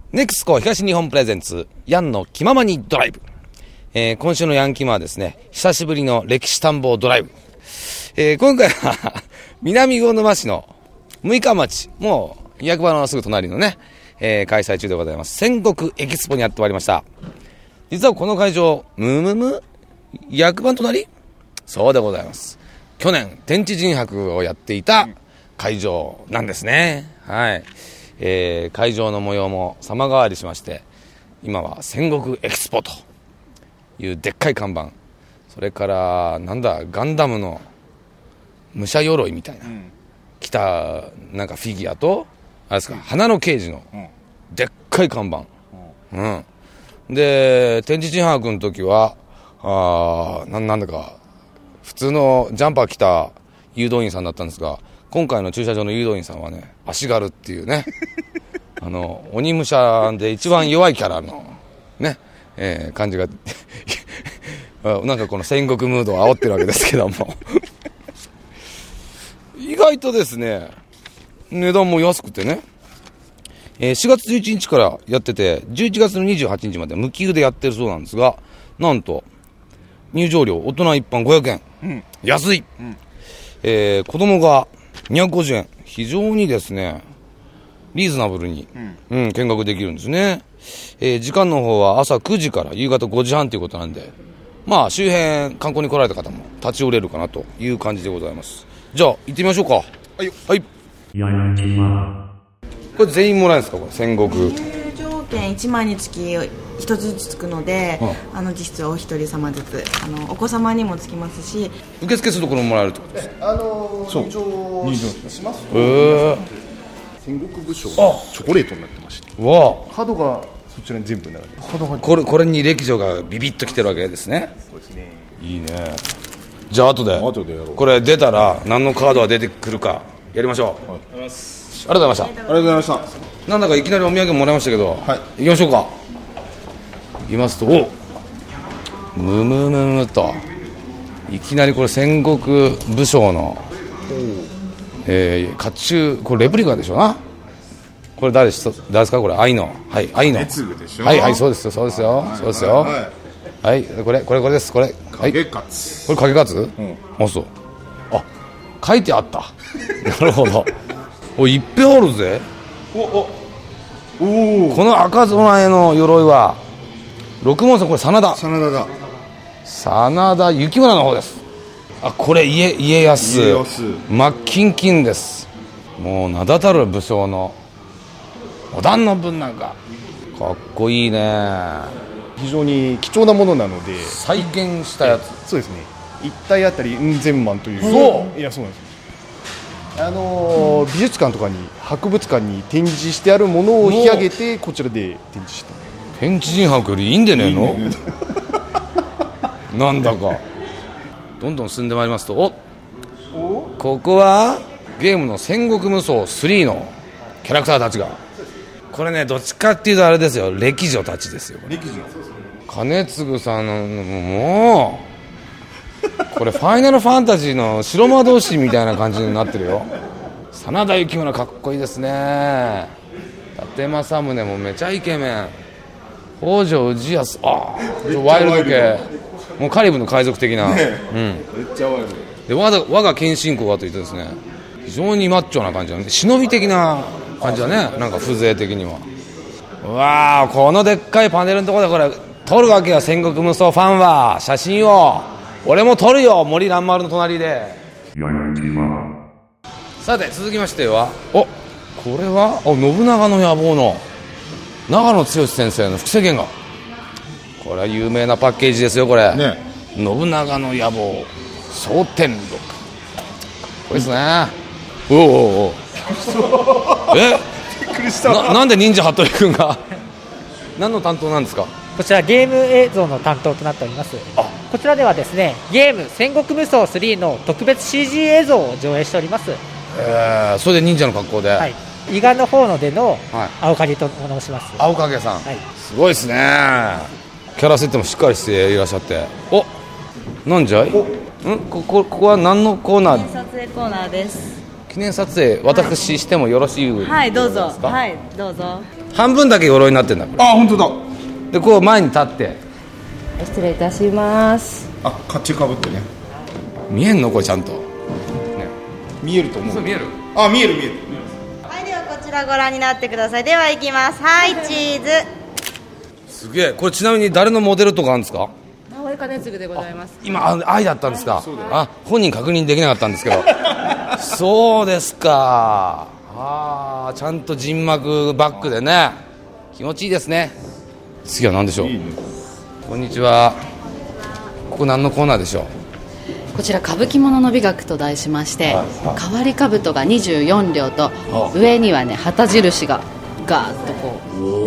ネクスコ東日本プレゼンツヤンの気ままにドライブ、今週のヤンキマはですね、久しぶりの歴史探訪ドライブ、今回は南魚沼市の六日町、もう役場のすぐ隣のね、開催中でございます戦国エキスポにやってまいりました。実はこの会場役場の隣、そうでございます。去年天地人博をやっていた会場なんですね。はい。会場の模様も様変わりしまして、今は戦国エキスポというでっかい看板、それからなんだガンダムの武者鎧みたいな、着たなんかフィギュアとあれですか、花の刑事のでっかい看板、で天地人博の時はなんだか普通のジャンパー着た誘導員さんだったんですが、今回の駐車場の誘導員さんはね、足軽っていうね鬼武者で一番弱いキャラのね、感じがなんかこの戦国ムードを煽ってるわけですけども意外とですね、値段も安くてね、4月11日からやってて11月の28日まで無給でやってるそうなんですが、なんと入場料大人一般500円、安い、子供が250円、非常にですねリーズナブルに、見学できるんですね。時間の方は朝9時から夕方5時半ということなんで、まあ周辺観光に来られた方も立ち寄れるかなという感じでございます。じゃあ行ってみましょうか。はい、これ全員もらえるんですか、これ戦国入場券1枚につき1つずつつくので、実質お一人様ずつお子様にもつきますし、 受付するところももらえるってことですか。 入場しますと、戦国武将のチョコレートになってまして、角がそちらに全部並んでます。 これに歴女がビビッと来てるわけですね。 そうですね。 いいね。じゃあ後でやろう。これ出たら何のカードが出てくるかやりましょう。ありがとうございました。 ありがとうございました。 なんだかいきなりお土産もらいましたけど、行きましょうか。行きますと、むといきなりこれ戦国武将の甲冑、これレプリカでしょうな。これ誰ですか、これ愛の、愛の、そうですよ、はい、これです、これ影勝、 これ影勝、そう、書いてあったなるほど。いっぺんあるぜ。この赤備えの鎧は六門さん、これ真田幸村の方です。これ家康真っキンキンです。もう名だたる武将の織田信長、かっこいいね。 非常に貴重なものなので再現したやつ。 そうですね、1体あたりうん千万という。いや、そうなんです。美術館とかに博物館に展示してあるものを引き上げてこちらで展示した。 天地人博よりいいんでねえのなんだかどんどん進んでまいりますと、ここはゲームの戦国無双3のキャラクターたちが、これね、どっちかっていうとあれですよ、歴女たちですよ。金継さんのもうこれファイナルファンタジーの白魔道士みたいな感じになってるよ。真田幸村かっこいいですね。伊達政宗もめちゃイケメン。北条氏康、ワイルド系、もうカリブの海賊的な、めっちゃワイルドで、我が謙信公はといってですね、非常にマッチョな感じだね。忍び的な感じだね、なんか風情的には。うわー、このでっかいパネルのところでこれ撮るわけよ、戦国無双ファンは。写真を俺も撮るよ、森蘭丸の隣で。さて続きましては、これは信長の野望の長野剛先生の複製原画。これは有名なパッケージですよ、これ、信長の野望蒼天録、これですね。びっくりした。なんで忍者服部君が何の担当なんですか。 こちらゲーム映像の担当となっております。こちらではですね、ゲーム戦国無双3の特別 CG 映像を上映しております。 それで忍者の格好で、 伊賀の方のでの青影と申します。 青影さん、すごいですね。キャラ設定もしっかりしていらっしゃって、なんじゃい、ここは何のコーナー。 記念撮影コーナーです。 記念撮影、私してもよろしいですか。 はい、どうぞ。はい、どうぞ。 半分だけ鎧になってんだこれ。 あ、本当だ。 でこう前に立って、 失礼いたします。 あ、甲冑かぶってね。 見えんのこれちゃんと、ね、 見えると思う。 そう見える。 あ、見える。 はい、ではこちらご覧になってください。では行きます。はい、チーズ。 すげえ。これちなみに誰のモデルとかあるんですか？ 直江兼次でございます。 今愛だったんですか？あ、本人確認できなかったんですけどそうですか。あ、ちゃんと陣幕バックでね、気持ちいいですね。次は何でしょう？こんにちは。ここ何のコーナーでしょう？ こちら歌舞伎物の美学と題しまして、変わり兜が24両と、上にはね旗印がガーッとこ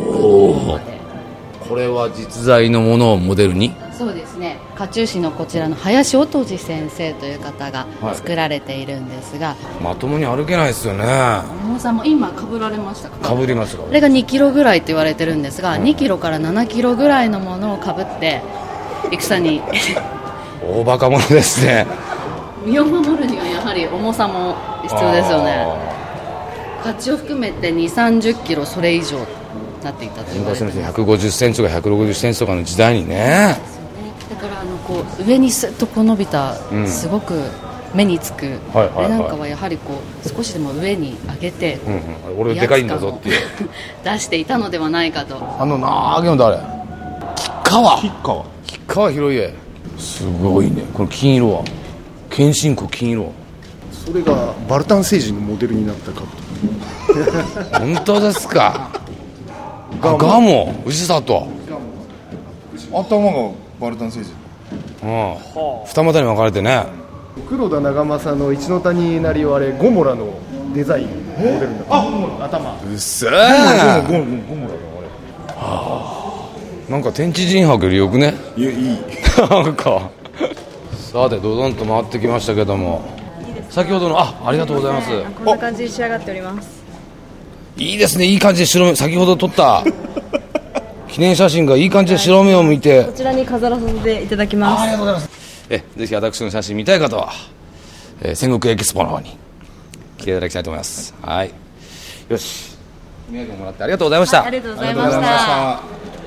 う。 これは実在のものをモデルに？ そうですね。甲冑師のこちらの林音次先生という方が作られているんですが、 まともに歩けないですよね。 重さも今被られましたか？ 被りましたか？ これが2キロぐらいって言われてるんですが、2キロから7キロぐらいのものを被って戦に大バカ者ですね。 身を守るにはやはり重さも必要ですよね。甲冑を含めて2、30キロそれ以上になっていたと言われて昔の人150センチとか160センチとかの時代にね。 だからこう上にスッとこう伸びた、すごく目につく、でなんかはやはりこう少しでも上に上げて、 俺でかいんだぞっていう出していたのではないかと。 あの長いの誰？吉川広家。すごいね。この金色は謙信公金色。 それがバルタン星人のモデルになったかと。 本当ですか？ガモ氏里。 頭がバルタン星人。 二股に分かれてね。 黒田長政の一ノ谷成はあれゴモラのデザインモデルになった。頭。 うっせー。 ゴモラのなんか天地人博よりよくね。 いい。 なんかさてドドンと回ってきましたけども、先ほどのありがとうございます。 こんな感じに仕上がっております。 いいですね。いい感じで白目、先ほど撮った記念写真がいい感じで白目を向いて、 こちらに飾らさせていただきます。 ありがとうございます。ぜひ私の写真見たい方は、戦国エキスポの方に来ていただきたいと思います。はい、よし、お土産をもらってありがとうございました。 ありがとうございました。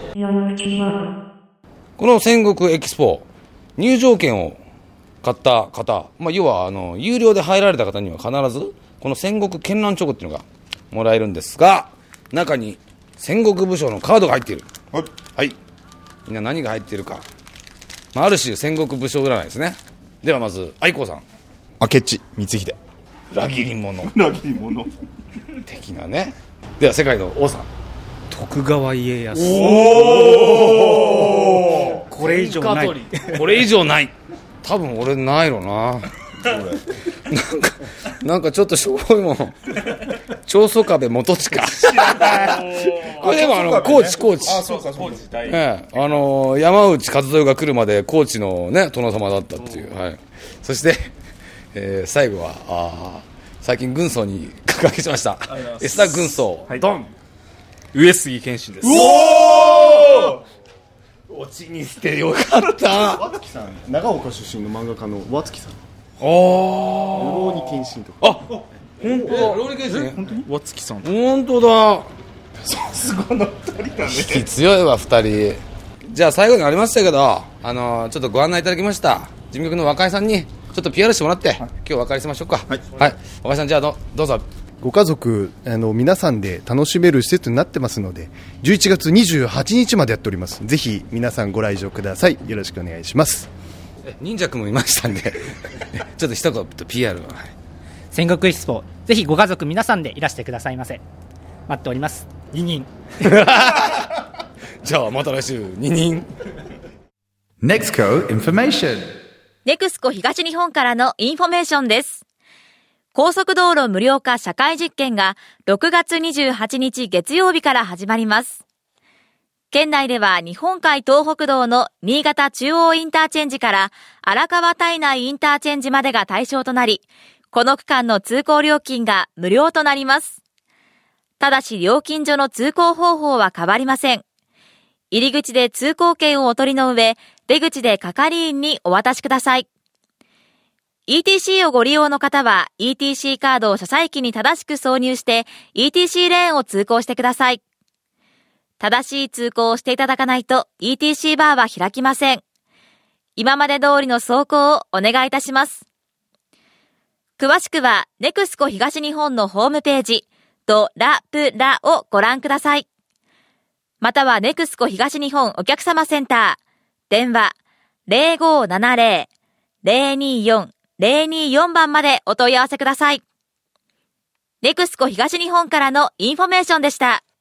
この戦国エキスポ入場券を買った方、要は有料で入られた方には必ずこの戦国絢爛チョコっていうのがもらえるんですが、中に戦国武将のカードが入っている。はい、みんな何が入っているか、ある種戦国武将占いですね。ではまず愛子さん。 明智光秀。 裏切り者的なね。では世界の王さん。 徳川家康。これ以上ない。 これ以上ない。多分俺ないのな。なんかちょっとしょぼいもん。長宗我部元親。これでも高知。 あ、そうかそうか。 山内和豊が来るまで高知のね殿様だったっていう。はい。そして、最後は最近軍曹に格上げしました。S田軍曹。 はい、 ドン。 上杉謙信です。 落ちにしてよかった。 和月さん、長岡出身の漫画家の和月さん。 ルローニ謙信とか。 本当だ。ローニ謙信。 本当に和月さん。 本当だ。 さすがの2人だね。 引き強いわ2人。じゃあ最後にありましたけど、ちょっとご案内いただきました事務局の若井さんにちょっと PR してもらって、今日お別れしましょうか。はい、若井さん、じゃあどうぞ。 ご家族皆さんで楽しめる施設になってますので、11月28日までやっております。ぜひ皆さんご来場ください。よろしくお願いします。 忍者くんもいましたんでちょっと一言 PR を。 戦国エキスポ、ぜひご家族皆さんでいらしてくださいませ。待っております。ニニじゃあまた来週。ニニン。 NEXCO Information。 NEXCO 東日本からのインフォメーションです。高速道路無料化社会実験が6月28日月曜日から始まります。県内では日本海東北道の新潟中央インターチェンジから荒川胎内インターチェンジまでが対象となり、この区間の通行料金が無料となります。ただし料金所の通行方法は変わりません。入り口で通行券をお取りの上、出口で係員にお渡しください。ETC をご利用の方は ETC カードを車載機に正しく挿入して ETC レーンを通行してください。 正しい通行をしていただかないと ETC バーは開きません。今まで通りの走行をお願いいたします。詳しくはネクスコ東日本のホームページドラプラをご覧ください。またはネクスコ東日本お客様センター電話 0570-024-024 番までお問い合わせください。ネクスコ東日本からのインフォメーションでした。